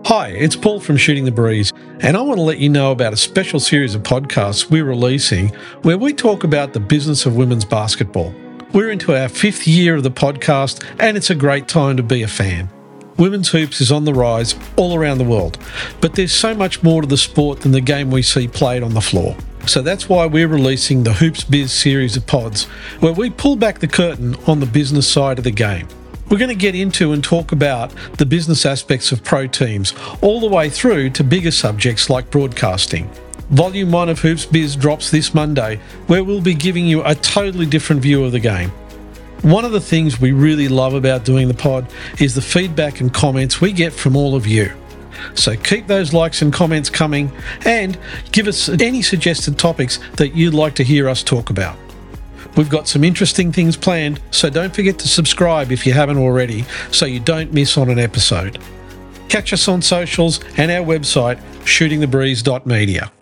Hi, it's Paul from Shooting the Breeze, and I want to let you know about a special series of podcasts we're releasing where we talk about the business of women's basketball. We're into our 5th year of the podcast, and it's a great time to be a fan. Women's hoops is on the rise all around the world, but there's so much more to the sport than the game we see played on the floor. So that's why we're releasing the Hoops Biz series of pods, where we pull back the curtain on the business side of the game. We're going to get into and talk about the business aspects of pro teams, all the way through to bigger subjects like broadcasting. Volume 1 of Hoops Biz drops this Monday, where we'll be giving you a totally different view of the game. One of the things we really love about doing the pod is the feedback and comments we get from all of you. So keep those likes and comments coming, and give us any suggested topics that you'd like to hear us talk about. We've got some interesting things planned, so don't forget to subscribe if you haven't already, so you don't miss on an episode. Catch us on socials and our website, shootingthebreeze.media.